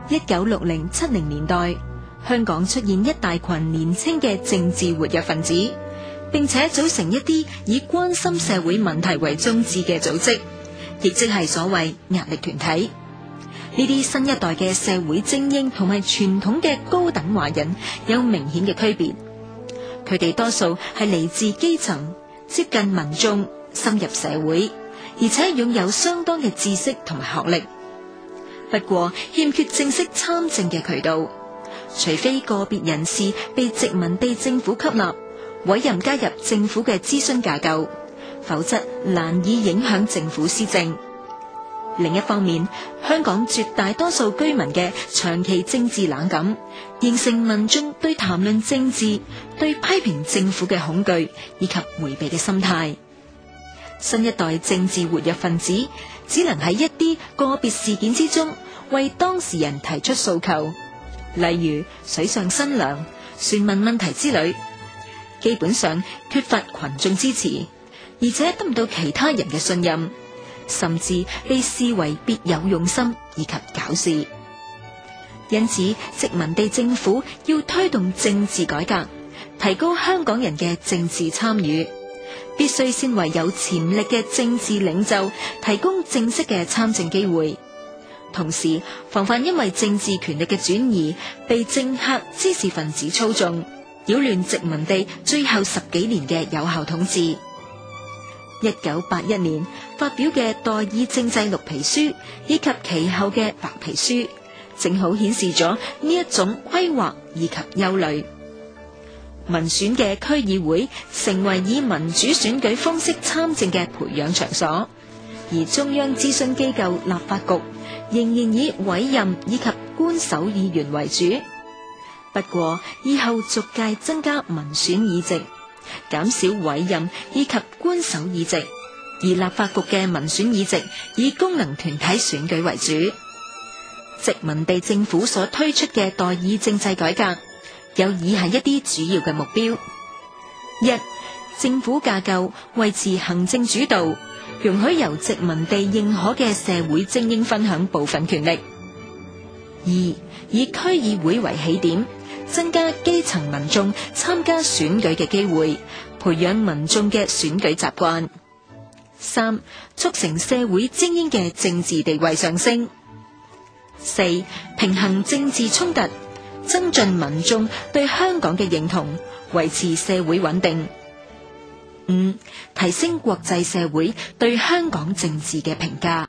1960-70年代，香港出現一大群年輕嘅政治活躍分子，並且組成一啲以關心社會問題為宗旨嘅組織，亦即係所謂壓力團體。呢啲新一代嘅社會精英同埋傳統嘅高等華人有明顯嘅區別，佢哋多數係嚟自基層，接近民眾，深入社會，而且擁有相當嘅知識同埋學歷。不過欠缺正式參政嘅渠道，除非個別人士被殖民地政府吸納，委任加入政府嘅諮詢架構，否則難以影響政府施政。另一方面，香港絕大多數居民嘅長期政治冷感，形成民眾對談論政治、對批評政府嘅恐懼以及迴避嘅心態。新一代政治活躍分子只能喺一啲個別事件之中為當事人提出訴求，例如水上新娘、船民問題之類，基本上缺乏群眾支持，而且得唔到其他人嘅信任，甚至被視為別有用心以及搞事。因此，殖民地政府要推動政治改革，提高香港人嘅政治參與，必須先為有潛力嘅政治領袖提供正式嘅參政機會，同時防範因為政治權力嘅轉移被政客、知識分子操縱，擾亂殖民地最後10幾年嘅有效統治。1981年發表嘅代議政制綠皮書以及其後嘅白皮書，正好顯示咗呢一種規劃以及憂慮。民選嘅區議會成為以民主選舉方式參政嘅培養場所，而中央諮詢機構立法局仍然以委任以及官守議員為主。不過以後逐屆增加民選議席，減少委任以及官守議席，而立法局嘅民選議席以功能團體選舉為主。殖民地政府所推出嘅代議政制改革有以下一啲主要嘅目標：一、政府架構維持行政主導，容許由殖民地認可嘅社會精英分享部分權力；二、以區議會為起點，增加基層民眾參加選舉嘅機會，培養民眾嘅選舉習慣；三、促成社會精英嘅政治地位上升；四、平衡政治衝突，增進民眾對香港嘅認同，維持社會穩定；五、提升國際社會對香港政治嘅評價。